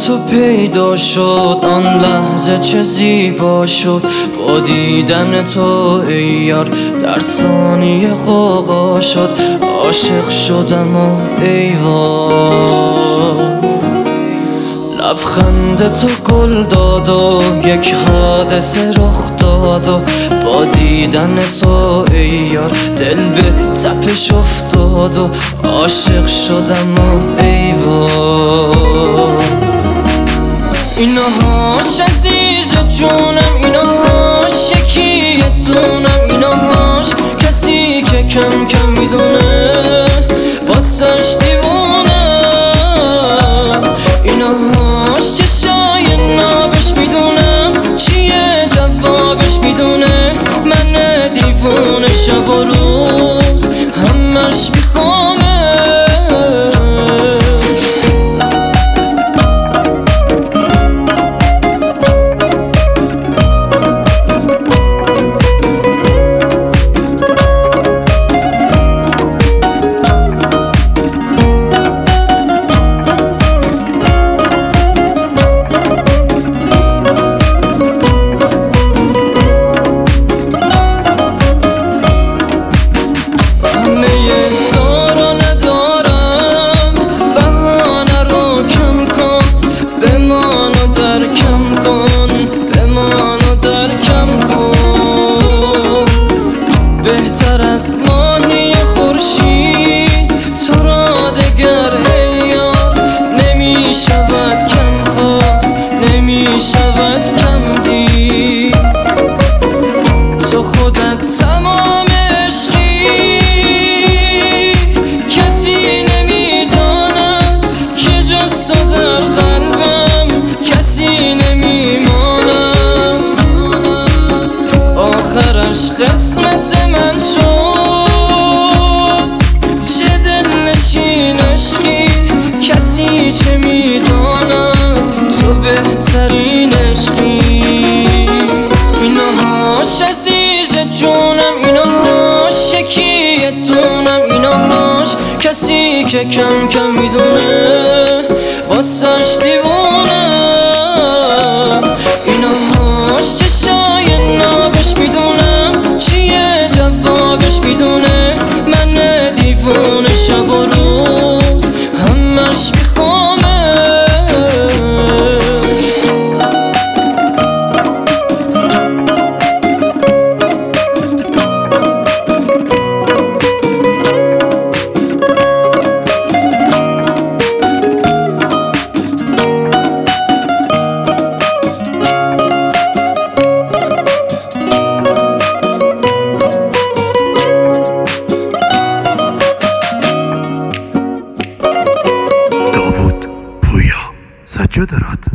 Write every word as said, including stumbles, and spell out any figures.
تو پیدا شد آن لحظه چه زیبا شد، با دیدن تو ای یار در ثانیه غوغا شد. عاشق شدم و ای وای، لبخند تو گل داد و یک حادثه رخ داد و با دیدن تو ای یار دل به تپش افتاد و عاشق شدم و ای وای. اینهاش عزیز جونم، اینهاش یکی دونم، اینهاش کسی که کم کم میدونه واسش دیوونم. اینهاش چشای نابش میدونم چیه جوابش میدونه، من دیوونه شب و روز همش میخوامه. بهتر از ماهی خورشید تو را دگر ای یار نمی شود کم خواست، نمی شود کم دید. تو خودت تمام عشقی، کسی نمی داند که جز تو در قلبم کسی نمی ماند. آخرش قسمت من شد چه دلنشین عشقی، کسی چه میداند تو بهترین عشقی. اینهاش عزیز جونم، اینهاش یکی دونم، اینهاش کسی که کم کم میدونه واسش دیوونم. اینهاش چشای نابش میدونم چیه جوابش میدونه، من دیوونه شب و روز همش میخوامه. داوود پویا سجاده راد